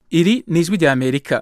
Iri ni ijwi rya Amerika.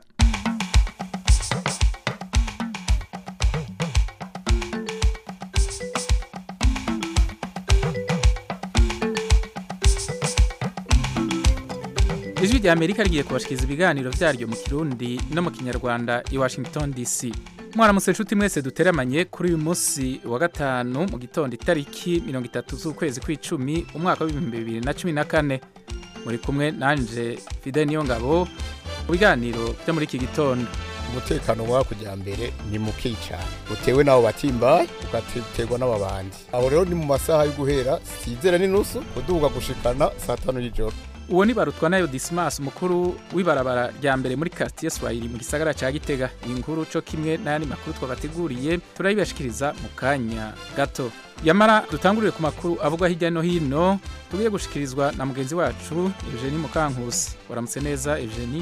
Ijwi rya Amerika rigiye kubashikiriza ibiganiro vyaryo mu Kirundi no mu Kinyarwanda i Washington DC. Mwaramutse nshuti mwese duteramanye kuri uyu munsi wa gatanu mu gitondo itariki 30 z'ukwezi kw'icumi umwaka wa 2014. Muri kumwe nanje Fidel Niyongabo mu biganiro byo muri iki gitondo. Umutekano wa kujyambere ni muke cyane utewe nawo batimbaye ugaterwa n'ababandi. Aho rero ni mu masaha yo guhera sizera n'inusu kuduga gushikana saa 5 y'ijoro. Uwo ni barutwa nayo Dismas mukuru w'ibarabara rya mbere muri quartier Swahili mu gisagara ca Gitega. Inkuru co kimwe n'ayandi makuru twabateguriye turayibashikiriza mu kanya gato. Yamara dutangurire ku makuru avugwa hirya no hino tugiye gushikirizwa na mugenzi wacu Eugenie Mukankusi. Waramutse neza Eugenie.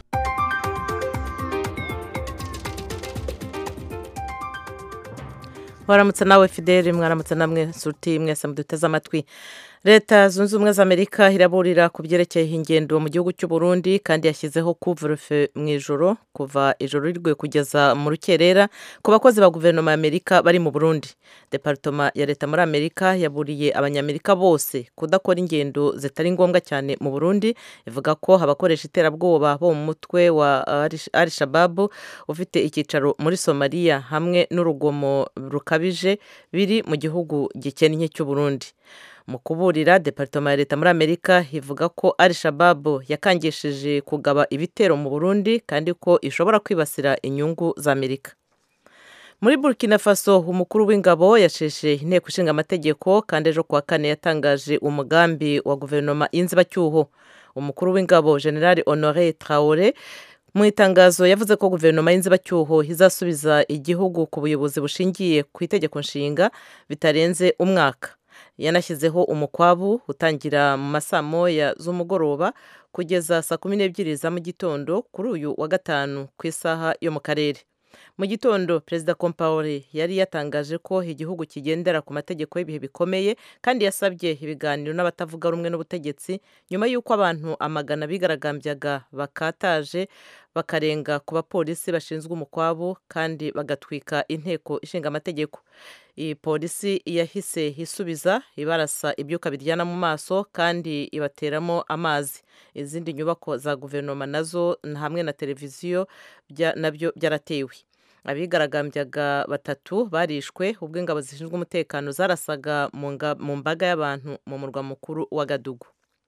Waramutse nawe Fidel, mwaramutse namwe nshuti mwese muduteze amatwi. Leta zunze ubumwe za Amerika iraburira ku byerekeye ingendo mu gihugu cy'u Burundi kandi yashyizeho couvre-feu mu ijoro kuva ijoro rirwe kugeza mu rukerera ku bakozi ba guverinoma ya Amerika bari mu Burundi. Department ya leta muri Amerika yaburiye abanyamerika bose kudakora ingendo zitari ngombwa cyane mu Burundi, ivuga ko abakoresha iterabwoba bo mu mutwe wa Al-Shabaab ufite icyicaro muri Somalia hamwe n'urugomo rukabije biri mu gihugu gikennye cy'u Burundi. Mu kuburira, Department ya leta muri Amerika ivuga ko Al-Shabaab yakangishije kugaba ibitero mu Burundi kandi ko ishobora kwibasira inyungu za Amerika. Muri Burkina Faso, umukuru w'ingabo yasheshe inteko ishinga amategeko kandi ejo kuwa kane yatangaje umugambi wa guverinoma y'inzibacyuho. Umukuru w'ingabo General Honoré Traoré mu itangazo yavuze ko guverinoma y'inzibacyuho izasubiza igihugu ku buyobozi bushingiye ku itegeko nshinga bitarenze umwaka. Yanashyizeho umukwabu utangira mu masaa moya z'umugoroba kugeza saa 12 za mu gitondo kuri uyu wa gatanu ku isaha yo mu karere. Mu gitondo Perezida Compaoré yari yatangaje ko igihugu kigendera ku mategeko y'ibihe bikomeye kandi yasabye ibiganiro n'abatavuga rumwe n'ubutegetsi nyuma y'uko abantu amagana bigaragambyaga bakataje bakarenga ku bapolisi bashinzwe umukwabu kandi bagatwika inteko ishinga amategeko. Iyi polisi yahise isubiza ibarasa ibyuka biryana mu maso kandi ibateramo amazi. Izindi nyubako za guverinoma nazo hamwe na televiziyo nabyo byaratewe. Abigaragambyaga batatu barishwe ubwo ingabo zishinzwe umutekano zarasaga mu mbaga y'abantu mu murwa mukuru wa Gadugu.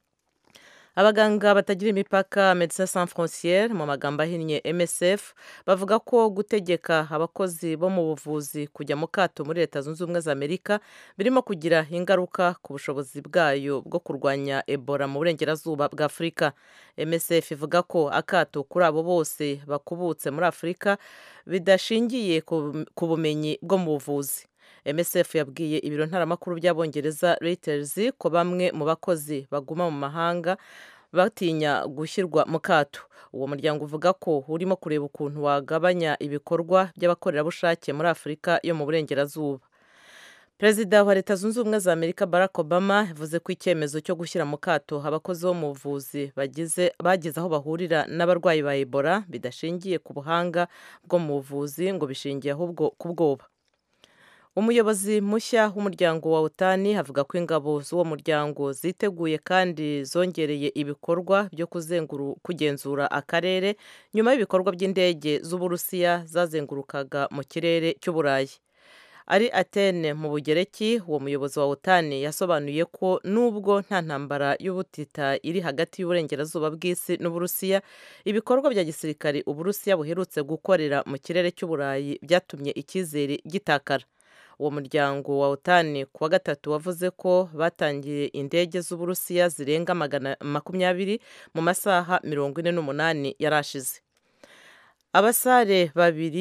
Abaganga batagira imipaka Médecins Sans Frontières mu magambo ahinnye MSF bavuga ko gutegeka abakozi bo mu buvuzi kujya mu kato muri Leta zunze ubumwe za Amerika birimo kugira ingaruka ku bushobozi bwayo bwo kurwanya Ebola mu burengerazuba bwa Afurika. MSF ivuga ko akato kuri abo bose bakubutse muri Afurika bidashingiye ku bumenyi bwo mu buvuzi. MSF yabwiye ibiro ntaramakuru by'Abongereza Reuters ko bamwe mu bakozi baguma mu mahanga batinya gushyirwa mu kato. Uwo muryango uvuga ko urimo kureba ukuntu wagabanya ibikorwa by'abakorerabushake muri Afurika yo mu burengerazuba. Perezida wa Leta zunze ubumwe za Amerika Barack Obama yavuze ko icyemezo cyo gushyira mu kato abakozi bo mu buvuzi bageze aho bahurira n'abarwayi ba Ebola bidashingiye ku buhanga bwo mu buvuzi ngo bishingiye ahubwo ku bwoba. Umuyobozi mushya w'umuryango wa OTAN avuga ko ingabo z'uwo muryango ziteguye kandi zongereye ibikorwa byo kugenzura akarere nyuma y'ibikorwa by'indege z'Uburusiya zazengurukaga mu kirere cy'Uburayi. Ari Atene mu Bugereki, uwo muyobozi wa OTAN yasobanuye ko nubwo nta ntambara y'ubutita iri hagati y'uburengerazuba bw'isi n'Uburusiya, ibikorwa bya gisirikare Uburusiya buherutse gukorera mu kirere cy'Uburayi byatumye icyizere gitakara. Uwo muryango wa OTAN kuwa gatatu wavuze ko batangiye indege z'Uburusiya zirenga 20 mu masaha 48 yarashize. Abasare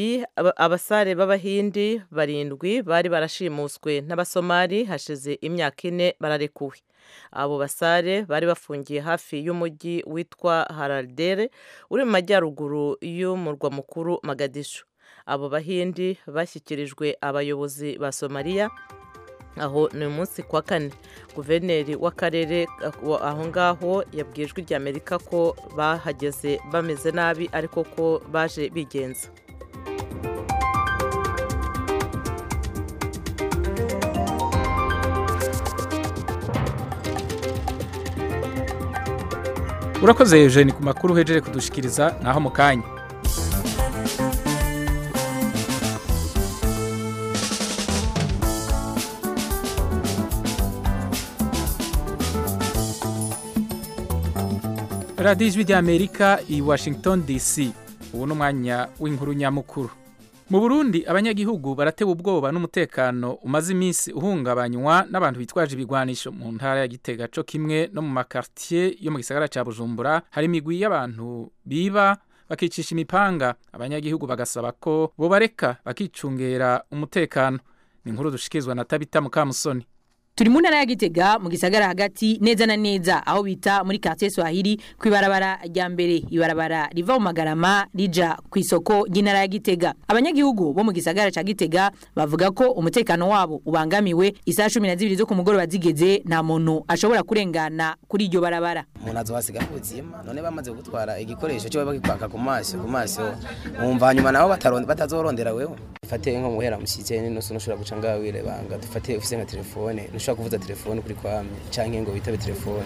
b'Abahindi 7 bari barashimuswe n'Abasomali hashize imyaka 4 bararekuwe. Abo basare bari bafungiye hafi y'umujyi witwa Haradere uri mu majyaruguru y'umurwa mukuru Mogadishu. Abo Bahindi bashyikirijwe abayobozi ba Somalia aho ni umunsi kwa kane guverineri w'akarere aho ngaho yabwijwe ry'Amerika ko bahageze bameze nabi ariko ko baje bigenza. Urakoze Eugene ku makuru hejeje kudushikiriza naho mu kanya. Radio Ijwi ry'Amerika i Washington DC. Ubu n'umwanya w'inkuru nyamukuru. Mu Burundi abanyagihugu baratewe ubwoba n'umutekano umaze iminsi uhungabanywa n'abantu bitwaje ibigwanisho mu ntara ya Gitega co kimwe no mu makartier yo mu gisagara ca Bujumbura hari imigwi y'abantu biba bakicisha imipanga abanyagihugu bagasaba ko bo bareka bakicungera umutekano. Ni inkuru dushikizwa na Tabita Mukamusoni. Turi mu ntara ya Gitega mu gisagara hagati neza na neza aho bita muri quartier Swahili kwibarabara rya mbere ibarabara riva mu Magarama rija ku isoko y'intara ya Gitega. Abanyagihugu bo mu gisagara ca Gitega bavuga ko umutekano wabo ubangamiwe isaha 12 zo ku mugoroba zigeze nta muntu ashobora kurengana kuri iryo barabara. Umuntu azobasiga ubuzima none bamaze gutwara igikoresho cyo bagikwaka ku maso umva nyuma nabo batazorondera wewe. Fate nko muhera mushize no ushobora guca ngawire banga dufate ufise nka telefone ushaka kuvuza telefone kuri kwame canke ngo witabe telefone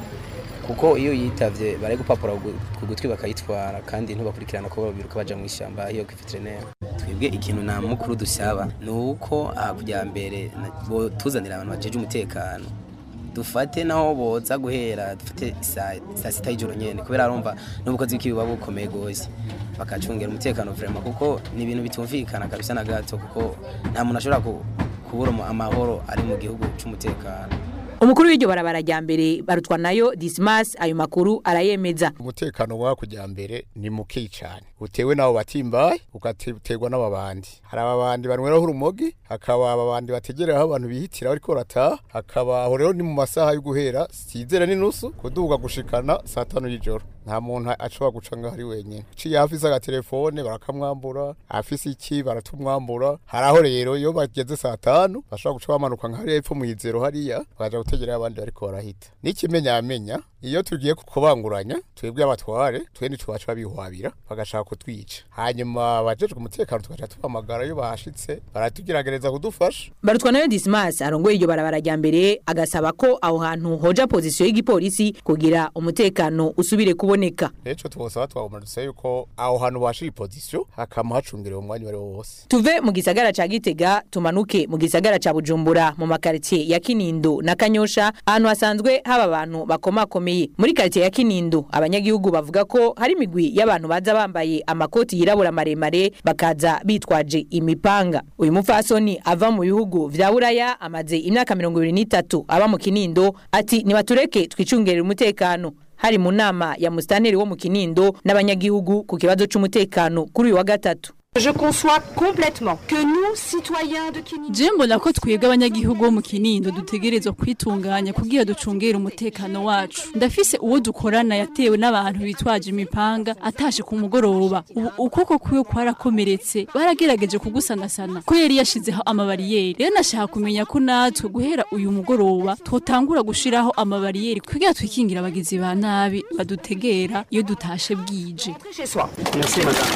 kuko iyo yitavye bare gupapura ku gutwi bakayitwara kandi ntubakurikirana ko babiruka baja mu ishamba iyo kwiveterinera. Twebwe ikintu na mukuru dusaba nuko kujya mbere tuzanira abantu bajeje umutekano dufate naho boza guhera dufate saa sita y'ijoro nyene kubera arumva n'ubukozi bw'ikibi bukomeye gose bakacungera umutekano vraiment kuko ni ibintu bitumvikana kabisa na gato kuko nta muntu ashobora kubura amahoro ari mu gihugu cy'umutekano. Umukuru w'iryo barabara rya mbere barutwa nayo Dismas ayo makuru arayemeza. Umutekano wa kujya mbere ni muke cyane utewe nawo batimbaye ugaterwa n'ababandi. Hari ababandi banweraho urumogi hakaba ababandi bategerera aho abantu bihitira ariko rata hakaba aho rero ni mu masaha yo guhera sizera n'inusu kuduga gushikana saa 5 y'ijoro. Nta muntu ashobora guca ngaho ari wenyine. Ciye afise aga telefone barakamwambura afise iki baratumwambura. Haraho rero iyo bageze saa 5 bashobora guca bamanuka nk'ari epfo mu izero hariya baje gutegera abandi bariko barahita. N'ikimenya iyo tugiye kubanguranya twebwe abatware twe nicubaca bihwabira bagashaka kutwica hanyuma bajejwe umutekano tugaca tubamagara iyo bahashitse baratugiragereza kudufasha. Barutwa nayo Dismas arongoye iryo barabara rya mbere agasaba ko aho hantu hoja position y'igipolisi kugira umutekano usubire kuboneka. Eco twosaba twabumarutse yuko aho hantu bashira position hakama hacungerewe umwanya wari wose. Tuve mu gisagara ca Gitega tumanuke mu gisagara ca Bujumbura mu makartier ya Kinindo na Kanyosha ahantu hasanzwe haba abantu bakomakomeye. Muri quartier ya Kinindo abanyagihugu bavuga ko hari imigwi y'abantu baza bambaye amakoti yirabura maremare bakaza bitwaje imipanga. Uyu mufasoni ava mu bihugu vya Buraya amaze imyaka 23 aba mu Kinindo ati nibatureke twicungerera umutekano. Hari mu nama ya mustanteri wo mu Kinindo n'abanyagihugu ku kibazo c'umutekano kuri uyu wa gatatu. Je conçois complètement que nous citoyens de Kinindo Jembo nako twebwe abanyagihugu bo mu Kinindo dutegerezwa kwitunganya kugira ducungera umutekano wacu. Ndafise uwo dukorana yatewe n'abantu bitwaje imipanga atashe ku mugoroba. Ukoko kuyo kwarakomeretse baragerageje kugusanasana ko yari yashizeho amabariyeri. Rero nashaka kumenya ko natwe guhera uyu mugoroba twotangura gushiraho amabariyeri kugira twikingira abagizi ba nabi badutegera iyo dutashe bwije. Merci madame.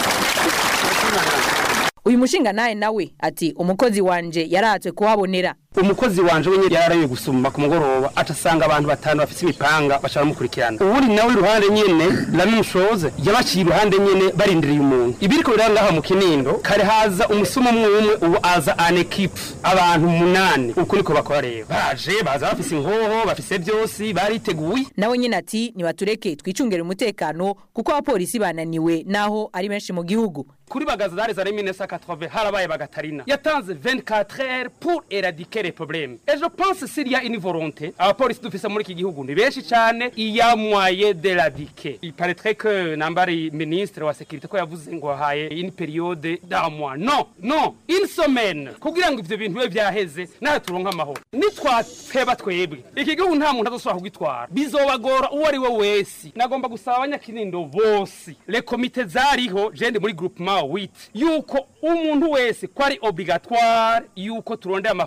Uyu mushinga nawe ati umukozi wanje yaratswe kuhabonera. Umukozi wanje wenye yararaye gusuma ku mugoroba atasanga abantu batanu bafite imipanga bashaka mukurikirana. Uwuri nawe iruhande nyene la mishoze yabaciye iruhande nyene barindiriye umuntu. Ibiriko birangaha mu Kinindo kare haza umusuma umwe ubu aza an equipe abantu 8 uko niko bakora rero. Baza bafise ingoho bafise byose bariteguye. Nawe nyine ati nibatureke twicungere umutekano kuko abapolisi bananiwe naho ari benshi mu gihugu. Kuri bagazadari za 1980 harabaye bagatarina yatanze 24 heures pour éradiquer les problèmes. Et je pense s'il y a une volonté, abapolisi dufise muri iki gihugu ni benshi cyane, il y a moyen d'éradiquer. Il paraîtrait que nambari ministre wa sécurité ko yavuze ngo haye une période d'un mois. Non, une semaine. Kugira ngo ivyo bintu bibe byaheze naho turonka amahoro. Nitwateba twebwe. Iki gihugu nta muntu azosubira kugitwara. Bizobagora uwo ari we wese. Nagomba gusaba abanyakinindo bose. Les comités zariho jende muri groupement 8 yuko umuntu wese kwari obligatoire yuko turonde amafaranga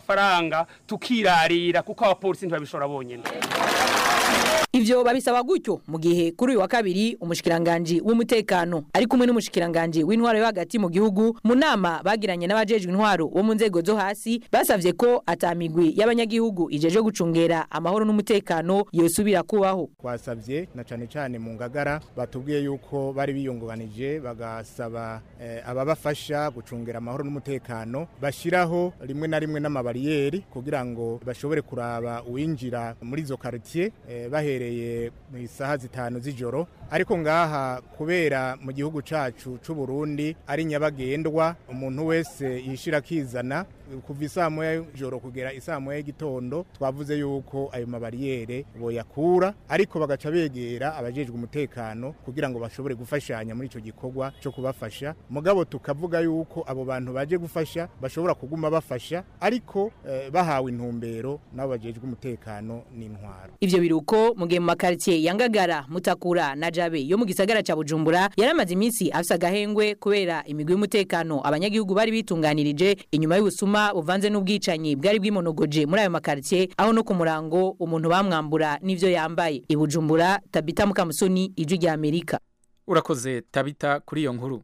mipanga tukirarira kuko abapolisi ntibabishora bonyene. Ivyo babisaba gutyo mu gihe kuri uyu wa kabiri umushikiranganje w'umutekano ari kumwe n'umushikiranganje w'intwaro yo hagati mu gihugu mu nama bagiranye n'abajejwe intwaro wo mu nzego zo hasi basavye ko atamigwi y'abanyagihugu ijeje gucungera amahoro n'umutekano yosubira kubaho. Twasavye na cane cane mu Ngagara batubwiye yuko bari biyungunganije bagasaba ababafasha gucungera amahoro n'umutekano bashiraho rimwe na rimwe n'amabariyeri kugira ngo bashobore kuraba uwinjira muri zo quartier bahereye mu isaha 5 z'ijoro ariko ngaha kubera mu gihugu cacu c'u Burundi ari nyabagendwa umuntu wese yishira kizana kuva isaa moya y'ijoro kugera isaa moya y'igitondo twavuze yuko ayo mabariyere boyakura ariko bagaca begera abajejwe umutekano kugira ngo bashobore gufashanya muri ico gikorwa cyo kubafasha mugabo tukavuga yuko abo bantu baje gufasha bashobora kuguma bafasha ariko bahawe intumbero nabo bajejwe umutekano n'intwaro. Ivyo biruko mu gihe mu makartier ya Ngagara, Mutakura na Jabe yo mu gisagara ca Bujumbura yaramaze iminsi afisa gahengwe kubera imigwi y'umutekano abanyagihugu bari bitunganirije inyuma y'ubusuma buvanze n'ubwicanyi bwari bwimonogoje muri ayo makartier aho no ku murango umuntu bamwambura n'ivyo yambaye. I Bujumbura, Tabita Mukamusoni, Ijwi rya Amerika. Urakoze Tabita kuri iyo nkuru.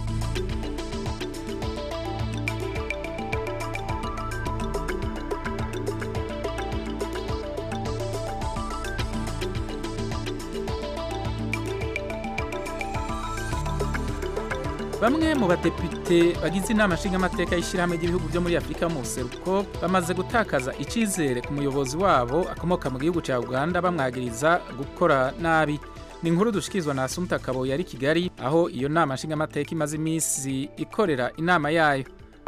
Bamwe mu badepite bagize inama nshingamateka y'ishyirahamwe ry'ibihugu byo muri Afrika mu buseruko bamaze gutakaza icizere ku muyobozi wabo akomoka mu gihugu cya Uganda bamwagiriza gukora nabi. Ni inkuru dushikizwa na Asumta Kaboyi yari Kigali aho iyo nama nshingamateka imaze iminsi ikorera inama yayo.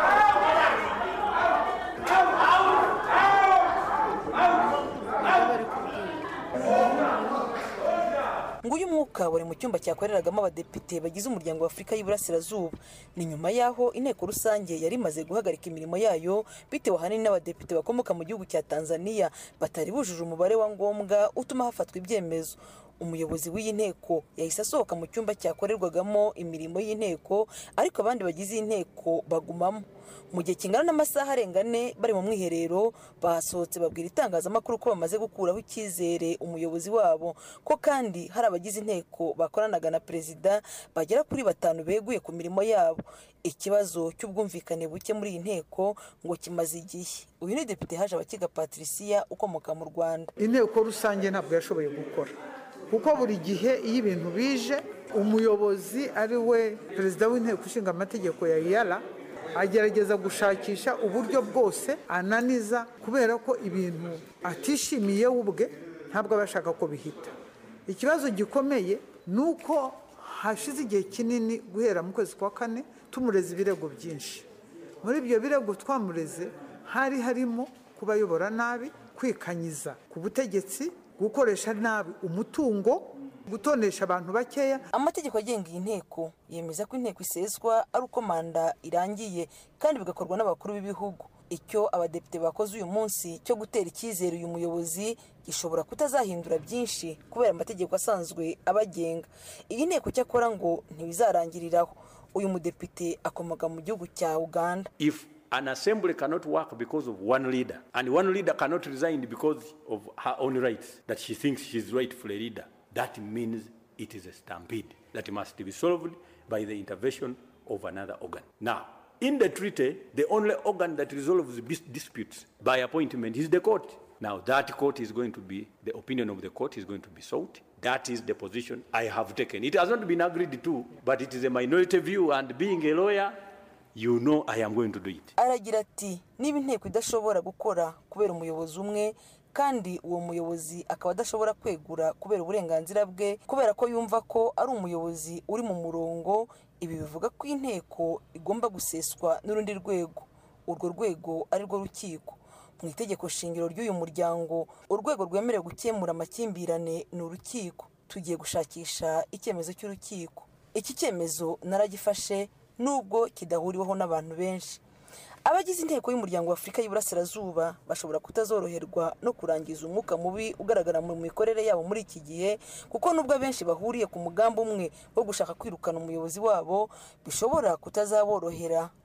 Nguyu mwuka wari mu cyumba cyakoreragamo abadepite bagize umuryango wa Afrika y'Iburasirazuba. Ni nyuma yaho inteko rusange yari imaze guhagarika imirimo yayo bitewe ahanini n'abadepite bakomoka mu gihugu cya Tanzania batari bujuje umubare wa ngombwa utuma hafatwa ibyemezo. Umuyobozi w'iyi nteko yahise asohoka mu cyumba cyakorerwagamo imirimo y'inteko ariko abandi bagize inteko bagumamo. Mu gihe kingana n'amasaha arenga 4 bari mu mwiherero basohotse babwira itangazamakuru ko bamaze gukuraho icyizere umuyobozi wabo ko kandi hari abagize inteko bakoranaga na perezida bagera kuri 5 beguye ku mirimo yabo. Ikibazo cy'ubwumvikane buke muri iyi nteko ngo kimaze igihe. Uyu ni Depite Hajabakiga Patricia ukomoka mu Rwanda. Inteko rusange ntabwo yashoboye gukora kuko buri gihe iyo ibintu bije umuyobozi ari we perezida w'inteko ishinga amategeko ya IALA agerageza gushakisha uburyo bwose ananiza kubera ko ibintu atishimiye ubwe ntabwo abashaka ko bihita. Ikibazo gikomeye nuko hashize igihe kinini guhera mu kwezi kwa 4 tumureze ibirego byinshi. Muri ibyo birego twamureze harimo kubayobora nabi, kwikanyiza ku butegetsi, gukoresha nabi umutungo, gutonesha abantu bakeya. Amategeko agenga iyi nteko yemeza ko inteko iseswa ari uko manda irangiye kandi bigakorwa n'abakuru b'ibihugu. Icyo abadepite bakoze uyu munsi cyo gutera icyizere uyu muyobozi gishobora kutazahindura byinshi kubera amategeko asanzwe abagenga. Iyi nteko cyakora ngo ntibizarangiriraho. Uyu mudepite akomoka mu gihugu cya Uganda. An assembly cannot work because of one leader, and one leader cannot resign because of her own rights, that she thinks she's rightful leader. That means it is a stampede that must be solved by the intervention of another organ. Now, in the treaty, the only organ that resolves disputes by appointment is the court. Now, that court is going to be, the opinion of the court is going to be sought. That is the position I have taken. It has not been agreed to, but it is a minority view, and being a lawyer, you know I am going to do it. Aragira ati niba inteko idashobora gukora kubera umuyobozi umwe kandi uwo muyobozi akaba adashobora kwegura kubera uburenganzira bwe kubera ko yumva ko ari umuyobozi uri mu murongo, ibi bivuga ko inteko igomba guseswa n'urundi rwego. Urwo rwego ari rwo rukiko. Mu itegeko shingiro ry'uyu muryango urwego rwemerewe gukemura amakimbirane ni urukiko. Tugiye gushakisha icyemezo cy'urukiko. Iki cyemezo naragifashe nubwo kidahuriweho n'abantu benshi. Abagize inteko y'umuryango wa Afrika y'Iburasirazuba bashobora kutazoroherwa no kurangiza umwuka mubi ugaragara mu mikorere yabo muri iki gihe kuko nubwo benshi bahuriye ku mugambo umwe wo gushaka kwirukana umuyobozi wabo bishobora kutazaborohera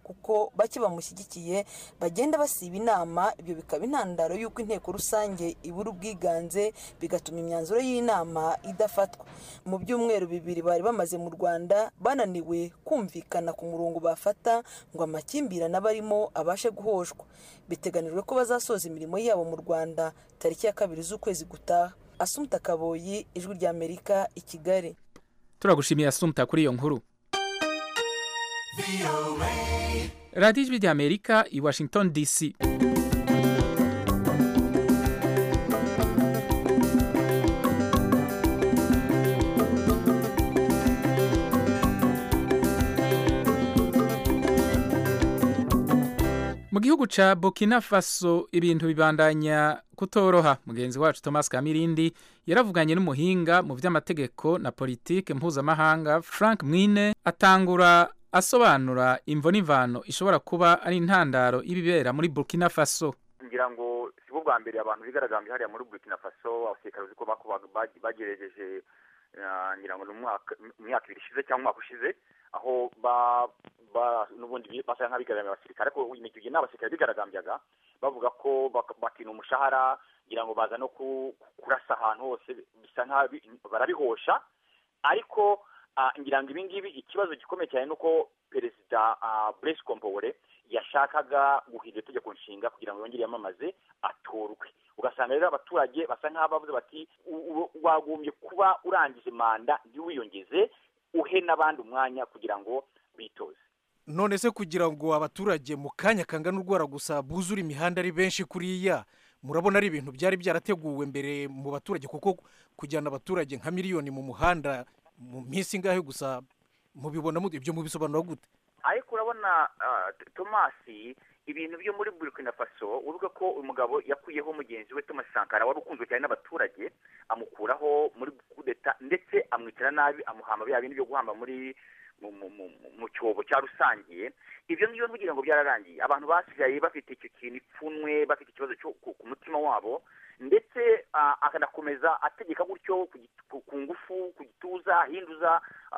kuko bake bamushyigikiye bagenda basiba inama, ibyo bikaba intandaro y'uko inteko rusange ibura ubwiganze bigatuma imyanzuro y'inama idafatwa. Mu byumweru 2 bari bamaze mu Rwanda bananiwe kumvikana ku murongo bafata ngo amakimbirane abarimo abashe guhoshwa. Biteganijwe ko bazasoza imirimo yabo mu Rwanda tariki ya 2 z'ukwezi gutaha. Assumpta Kaboyi, Ijwi rya Amerika, i Kigali. Turagushimiye Assumpta kuri iyo nkuru. Radio Ijwi rya Amerika i Washington DC. Mu gihugu ca Burkina Faso ibintu bibandanya kutoroha. Mugenzi wacu Thomas Kamirindi yaravuganye n'umuhinga mu vy'amategeko na politike mpuzamahanga Frank Mwine atangura asobanura imvo n'imvano ishobora kuba ari intandaro ibibera muri Burkina Faso. Ngira ngo sibo bwa mbere abantu bigaragambye hariya muri Burkina Faso, abasirikare uko bagerejeje ngira ngo umwaka 2 ishize cyangwa umwaka ushize, aho n'ubundi basa nk'abigaragambye abasirikare, ariko imikigi n'abasirikare bigaragambyaga bavuga ko batina umushahara, ngira ngo baza no kurasa ahantu hose, bisa nk'aho barabihosha. Ariko ngira ngo ibingibi ikibazo gikomeye cyane nuko Perezida Blaise Compaoré yashakaga guhindura itegeko nshinga kugira ngo yongere yamamaze atorwe. Ugasanga rero abaturage basa nk'aho bavuze bati wagombye kuba urangije manda ntiwiyongeze, uhe n'abandi umwanya kugira ngo bitoze. None se kugira ngo abaturage mu kanya kangana urwara gusa buzura imihanda ari benshi kuriya, murabona ari ibintu byari byarateguwe mbere mu baturage, kuko kujyana abaturage nka miliyoni mu muhanda mu minsi ngahe gusa mubibona ibyo mubisobanura gute? Ariko urabona Thomas, ibintu byo muri Burkina Faso uvuga ko umugabo yakuyeho mugenzi we Thomas Sankara wari ukunzwe cyane n'abaturage, amukuraho muri kudeta ndetse amwitira nabi, amuhamba bya bintu byo guhamba muri mu cyobo cya rusangiye. Ibyo ngibyo kugira ngo byararangiye, abantu basigaye bafite icyo kintu ipfunwe, bafite ikibazo cyo ku mutima wabo, ndetse akanakomeza ategeka gutyo ku ngufu, ku gituza, ahinduza,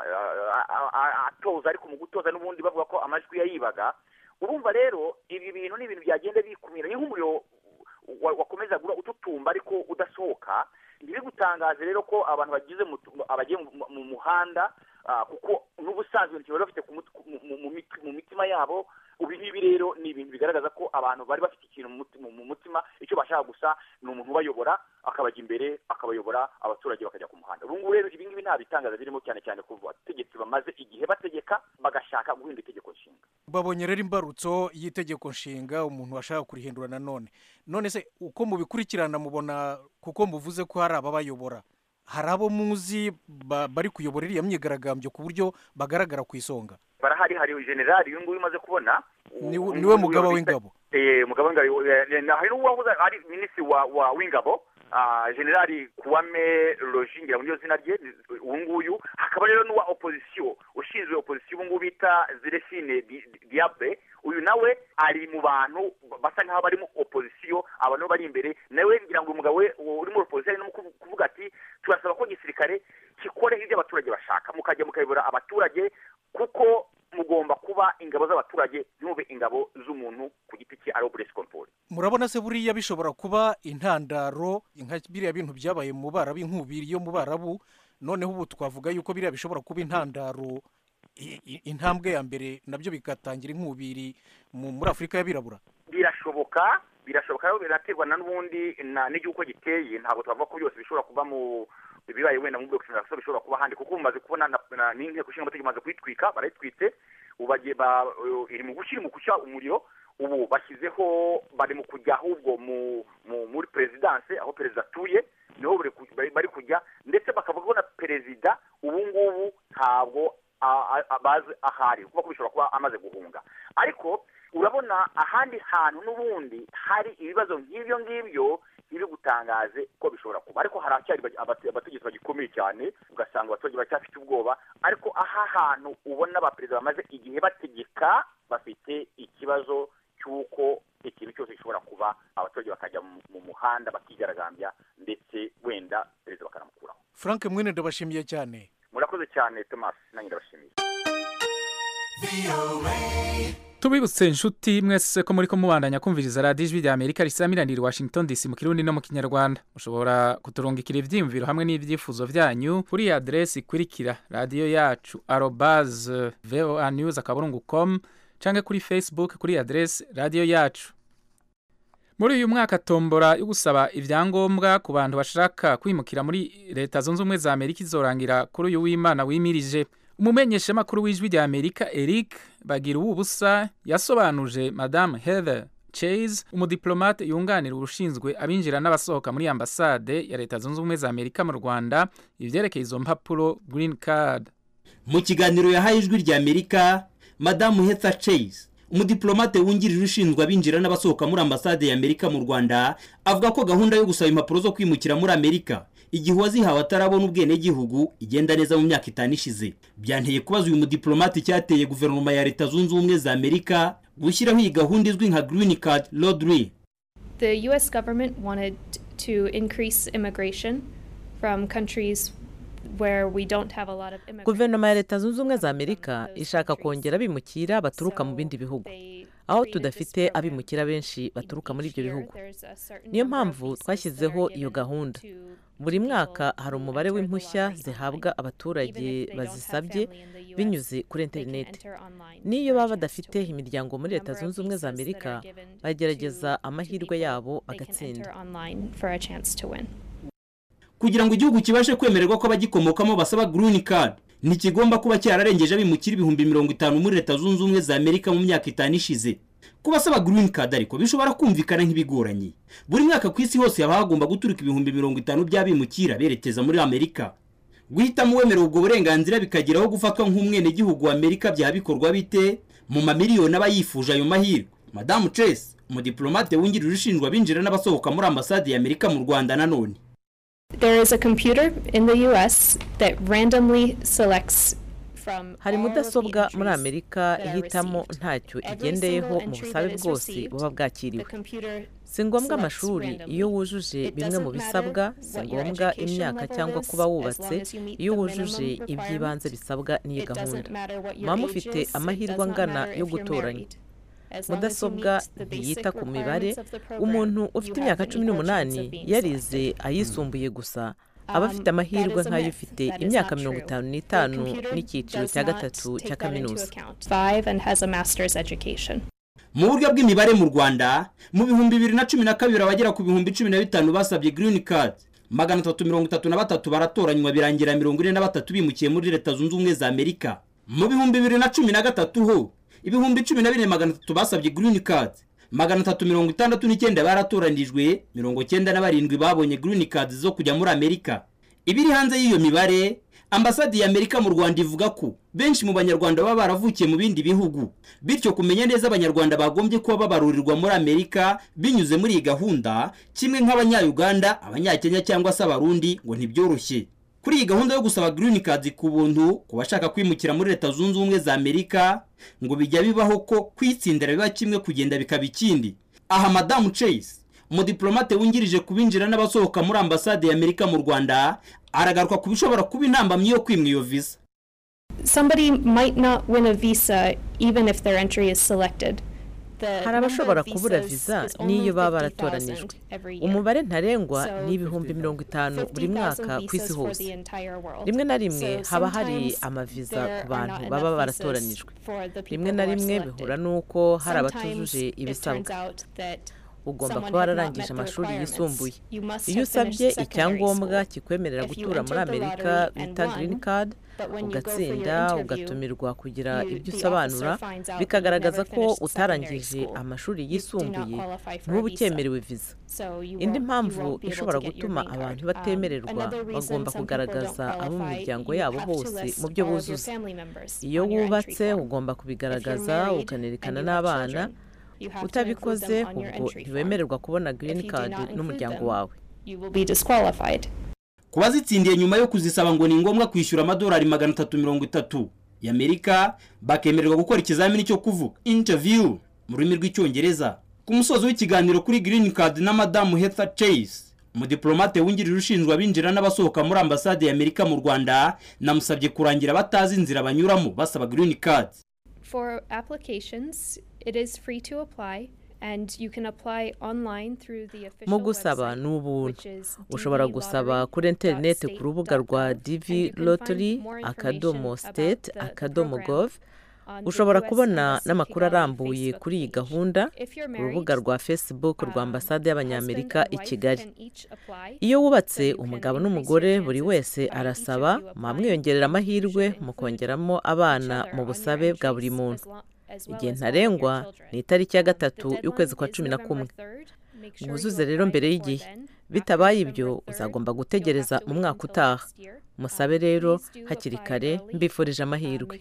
atoza, ariko mu gutoza n'ubundi bavuga ko amajwi yayibaga. Urumva rero ibi bintu ni ibintu byagenda bikumira, ni nk'umuriro wakomeza ututumba ariko udasohoka. Ntibigutangaze rero ko abantu abagiye mu muhanda, kuko n'ubusanzwe ntibari bafite mu mitima yabo. Ibi rero ni ibintu bigaragaza ko abantu bari bafite ikintu mu mutima, icyo bashaka gusa ni umuntu ubayobora, akabajya imbere, akabayobora, abaturage bakajya ku muhanda. Ubu ngubu rero ibi ngibi nta bitangaza birimo, cyane cyane ku bategetsi bamaze igihe bategeka bagashaka guhindura itegeko nshinga. Babonye rero imbarutso y'itegeko nshinga umuntu washaka kurihindura nanone. None se uko mubikurikirana mubona, kuko muvuze ko hari ababayobora, hari abo muzi bari kuyobora iriya myigaragambyo ku buryo bagaragara ku isonga? Barahari, hari generali uyu nguyu umaze kubona, niwe mugaba w'ingabo. Mugaba w'ingabo, hari n'uwahoze ari minisitiri w'ingabo, generali Kwame Loji, ngira ngo niyo zina rye ubu nguyu. Hakaba rero n'uwa opposition ushinzwe opposition ubu ngubu bita Zerefine Diabe, uyu nawe ari mu bantu basa nk'aho bari mu opposition, abantu bari imbere nawe. Ngira ngo umugabo we uri mu opposition no kuvuga ati turasaba ko gisirikare kikore ibyo abaturage bashaka, mukajya mukayobora abaturage, kuko mugomba kuba ingabo z'abaturage, ntube ingabo z'umuntu ku giti cye ari Blaise Compaoré. Murabona se buriya bishobora kuba intandaro nka biriya bintu byabaye mu Barabu, inkubiri yo mu Barabu, noneho ubu twavuga yuko biriya bishobora kuba intandaro, intambwe ya mbere nabyo bikatangira inkubiri muri Afurika y'abirabura? Birashoboka rero, biraterwa n'ubundi n'igihugu giteye. Ntabwo twavuga ko byose bishobora kuba mu bibaye wenda mu Burkina Faso, bishobora kuba handi, kuko mumaze kubona n'inteko ishinga amategeko imaze kwitwika, barayitwitse, iri mu gushyira mu kushya umuriro. Ubu bashyizeho, bari mu kujya ahubwo muri perezidanse, aho perezida atuye niho bari kujya, ndetse bakavuga ko na perezida ubu ngubu ntabwo bazi ahari, kuko bishobora kuba amaze guhunga. Ariko urabona ahandi hantu n'ubundi hari ibibazo nk'ibyo ngibyo, ntibigutangaze ko bishobora kuba. Ariko haracyari abategetsi bagikomeye cyane, ugasanga abaturage baracyafite ubwoba. Ariko aha hantu ubona abaperezida bamaze igihe bategeka, bafite ikibazo cy'uko ikintu cyose gishobora kuba, abaturage bakajya mu muhanda bakigaragambya, ndetse wenda perezida bakanamukuraho. Frank Mwene, ndabashimiye cyane. Murakoze cyane Thomas, nanjye ndabashimiye. Tubibutse inshuti mwese ko muri ko mubandanya kumviriza radio Ijwi rya Amerika risamiranira Washington DC mu Kirundi no mu Kinyarwanda. Mushobora kuturungikira ivyiyumviro hamwe n'ivyifuzo vyanyu kuri adresse ikurikira radio yacu @voanews.com canke kuri Facebook kuri adresse radio yacu. Muri uyu mwaka tombora yo gusaba ivyangombwa ku bantu bashaka kwimukira muri leta zunze ubumwe za Amerika izorangira kuri uyu w'Imana wimirije. Umumenyesha makuru w'Ijwi rya Amerika Eric Bagira ubusa yasobanuje Madame Heather Chase umudiplomate yunganira urushinzwe abinjira n'abasohoka muri ambassade ya leta zunze ubumwe za Amerika mu Rwanda ivyerekeye izo mpapuro green card. Mu kiganiro yahaye Ijwi rya Amerika Madame Heather Chase umudiplomate wungirije urushinzwe abinjira n'abasohoka muri ambassade ya Amerika mu Rwanda avuga ko gahunda yo gusaba impapuro zo kwimukira muri Amerika igihe wazihawe atarabona ubwene gihugu igenda neza mu myaka 5 ishize. Byanteye kubaza uyu mudiplomate cyateye guverinoma ya leta zunze ubumwe za Amerika gushyiraho iyi gahunda izwi nka green card lottery. The US government wanted to increase immigration from countries where we don't have a lot of immigrants. Guverinoma ya leta zunze ubumwe za Amerika ishaka kongera abimukira baturuka mu bindi bihugu aho tudafite abimukira benshi baturuka muri ibyo bihugu. Niyo mpamvu twashyizeho iyo gahunda. Buri mwaka hari umubare w'impushya zihabwa abaturage bazisabye binyuze kuri internet. Niyo baba badafite imiryango muri leta zunze ubumwe za Amerika bagerageza amahirwe yabo bagatsinda. Kugira ngo igihugu kibashe kwemererwa ko abagikomokamo basaba green card ntikigomba kuba cyararengeje abimukira 50,000 muri leta zunze ubumwe za Amerika mu myaka 5 ishize. Kubasaba green card ariko bishobora kumvikana nk'ibigoranye. Buri mwaka ku isi hose hagomba guturuka 50,000 by'abimukira berekeza muri Amerika. Guhitamo wemerera ubwo burenganzira bikageraho gufatwa nk'umwene gihugu wa Amerika byabikorwa bite mu mamiliyoni abayifuje ayo mahirwe. Madame Chase umudiplomate wungirije urushinzwe abinjira n'abasohoka muri ambassade ya Amerika mu Rwanda nanone. There is a computer in the US that randomly selects hari mudasobwa muri Amerika ihitamo ntacyo igendeyeho mu busabe bwose buba bwakiriwe. Si ngombwa amashuri iyo wujuje bimwe mu bisabwa, si ngombwa imyaka cyangwa kuba wubatse iyo wujuje iby'ibanze bisabwa n'iyi gahunda. Muba mufite amahirwe angana yo gutoranya. Mudasobwa ntiyita ku mibare. Umuntu ufite imyaka 18 yarize ayisumbuye gusa aba afite amahirwe nk'ayo ufite imyaka 55 n'icyiciro cya gatatu cya kaminuza. Mu buryo bw'imibare mu Rwanda mu 2012 abagera ku 1015 basabye green card 333 baratoranywa birangira 43 bimukiye muri leta zunze ubumwe za Amerika. Mu 2013 ho 12,300 basabye green card 369 baratoranijwe 97 babonye green card zo kujya muri Amerika. Ibiri hanze y'iyo mibare ambassade ya Amerika mu Rwanda ivuga ko benshi mu banyarwanda baba baravukiye mu bindi bihugu, bityo kumenya neza abanyarwanda bagombye kuba babarurirwa muri Amerika binyuze muri iyi gahunda kimwe nk'abanya-Uganda, abanya-Kenya cyangwa se abarundi ngo ntibyoroshye. Kuri iyi gahunda yo gusaba green card ku buntu ku bashaka kwimukira muri leta zunze ubumwe za Amerika ngo bijya bibaho ko kwitsindira biba kimwe kugenda bikaba ikindi. Aha Madame Chase umudiplomate wungirije kubinjira n'abasohoka muri ambassade ya Amerika mu Rwanda aragaruka kubishobora kuba intambamyi yo kwimwa iyo visa. Somebody might not win a visa even if their entry is selected. Hari abashobora kubura visa niyo baba baratoranijwe. Umubare ntarengwa ni 50,000 buri mwaka ku isi hose. Rimwe na rimwe haba hari amaviza ku bantu baba baratoranijwe. Rimwe na rimwe bihura nuko hari abatujuje ibisabwa. Ugomba kuba wararangije amashuri yisumbuye. Iyo usabye icyangombwa kikwemerera gutura muri Amerika bita green card ugatsinda ugatumirwa kugira ibyo usobanura bikagaragaza ko utarangije amashuri yisumbuye n'ubu ukemerewe visa. Indi mpamvu ishobora gutuma abantu batemererwa bagomba kugaragaza abo mu miryango yabo bose mu byo buzuza. Iyo wubatse ugomba kubigaragaza ukanerekana n'abana. Utabikoze ubwo ntiwemererwa kubona green card n'umuryango wawe. Kubazitsindiye nyuma yo kuzisaba ngo ni ngombwa kwishyura amadolari 330 y'Amerika bakemererwa gukora ikizamini cyo kuvuga interview mu rurimi rw'icyongereza. Ku musozo w'ikiganiro kuri green card na Madame Heather Chase umudiplomate wungirije urushinzwe abinjira n'abasohoka muri ambassade ya Amerika mu Rwanda namusabye kurangira batazi inzira banyuramo basaba green card. For applications, It is free to apply. And you can apply online through the official mu gusaba ni ubuntu ushobora gusaba kuri interineti ku rubuga rwa dvlottery.state.gov ushobora kubona n'amakuru arambuye kuri iyi gahunda ku rubuga rwa Facebook rwa ambasade y'abanyamerika i Kigali. Iyo wubatse umugabo n'umugore buri wese arasaba mwamwiyongerera amahirwe mu kongeramo abana mu busabe bwa buri muntu. Igihe ntarengwa ni itariki ya 3 y'ukwezi kwa 11. Muzuze rero mbere y'igihe, bitabaye ibyo uzagomba gutegereza mu mwaka utaha. Musabe rero hakiri kare, mbifurije amahirwe.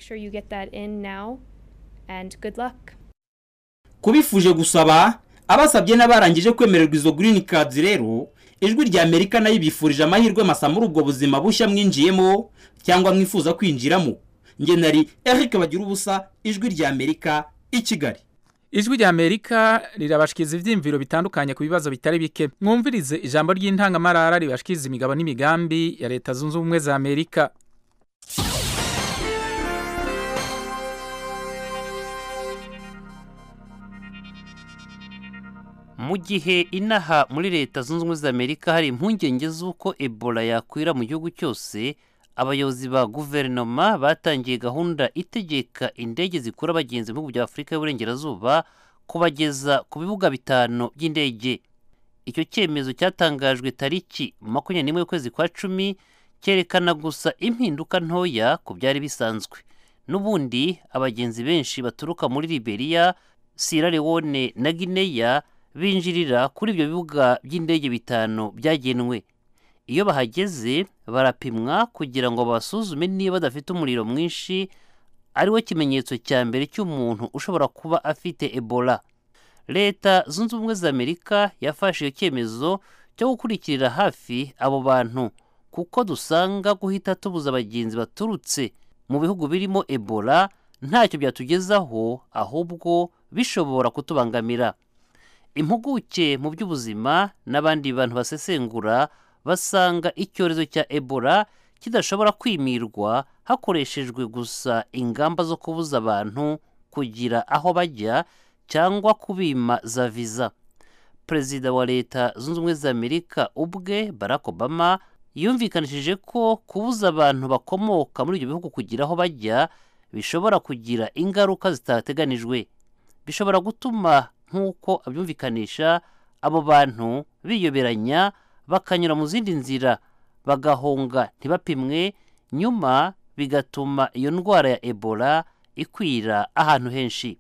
Kubifuje gusaba abasabye n'abarangije kwemererwa izo green cards rero ijwi rya Amerika nayo bifurije amahirwe masa muri ubwo buzima bushya mwinjiyemo cyangwa mwifuza kwinjiramo. Nge nari Eric Bagira ubusa, ijwi rya Amerika i Kigali. Ijwi rya Amerika rirabashikiza ivyimviro bitandukanye ku bibazo bitari bike. Mwumvirize ijambo ry'intangamarara ribashikiza imigabo n'imigambi ya Leta Zunze Ubumwe za Amerika. Mu gihe inaha muri Leta Zunze Ubumwe za Amerika hari impungenge z'uko Ebola yakwira mu gihugu cyose, abayobozi ba guverinoma batangiye gahunda itegeka indege zikura abagenzi mu bihugu bya Afurika y'Uburengerazuba kubageza ku bibuga 5 by'indege. Icyo cyemezo cyatangajwe tariki 21 y'ukwezi kwa 10 cyerekana gusa impinduka ntoya ku byari bisanzwe. N'ubundi abagenzi benshi baturuka muri Liberia, Sierra Leone na Guinea binjirira kuri ibyo bibuga by'indege 5 byagenwe. Iyo bahageze barapimwa kugira ngo basuzume niba badafite umuriro mwinshi, ariwe kimenyetso cya mbere cy'umuntu ushobora kuba afite Ebola. Leta Zunze Ubumwe za Amerika yafashe iyo cyemezo cyo gukurikirira hafi abo bantu, kuko dusanga guhita tubuza abagenzi baturutse mu bihugu birimo Ebola ntacyo byatugezaho, ahubwo bishobora kutubangamira. Impuguke mu by'ubuzima n'abandi bantu basesengura basanga icyorezo cya Ebola kidashobora kwimirwa hakoreshejwe gusa ingamba zo kubuza abantu kugira aho bajya cyangwa kubima za visa. Perezida wa Leta Zunze Ubumwe za Amerika ubwe Barack Obama yumvikanishije ko kubuza abantu bakomoka muri ibyo bihugu kugira aho bajya bishobora kugira ingaruka zitateganijwe. Bishobora gutuma nk'uko abyumvikanisha abo bantu biyoberanya bakanyura mu zindi nzira bagahonga ntibapimwe, nyuma bigatuma iyo ndwara ya Ebola ikwira ahantu henshi.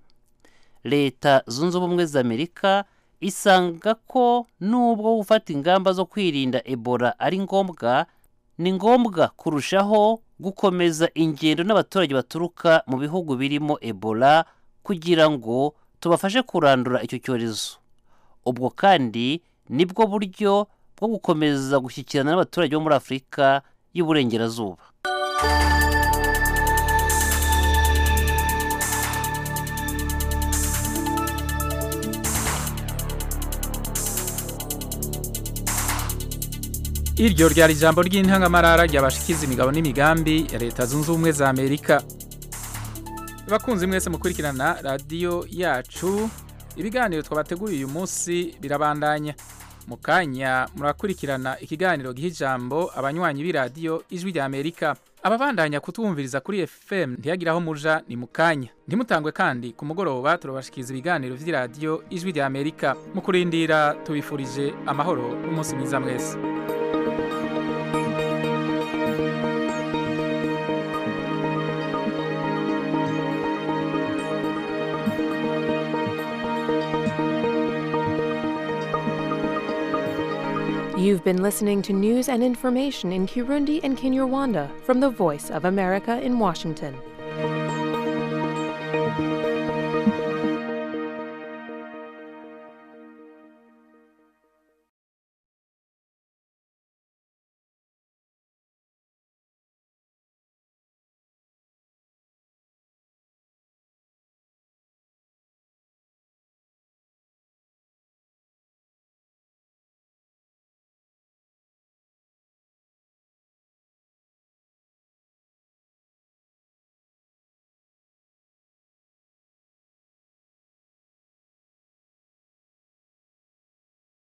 Leta Zunze Ubumwe za Amerika isanga ko nubwo gufata ingamba zo kwirinda Ebola ari ngombwa, ni ngombwa kurushaho gukomeza ingendo n'abaturage baturuka mu bihugu birimo Ebola kugira ngo tubafashe kurandura icyo cyorezo. Ubwo kandi nibwo buryo bwo gukomeza gushyikirana n'abaturage bo muri Afurika y'Uburengerazuba. Iryo ryari ijambo ry'intangamarara ryabashikiza imigabo n'imigambi ya Leta Zunze Ubumwe za Amerika. Bakunzi mwese mukurikirana radio yacu, ibiganiro twabateguriye uyu munsi birabandanya. Mukanya murakurikirana ikiganiro gihijambo abanywanyi b'iradio Ijwi rya Amerika. Ababandanya kutwumviriza kuri FM ntiyagiraho muja ni mukanya. Ntimutangwe kandi ku mugoroba turabashikiza ibiganiro vy'iradio Ijwi rya Amerika. Mukurindira tubifurije amahoro n'umunsi mwiza mwese. You've been listening to news and information in Kirundi and Kinyarwanda from the Voice of America in Washington.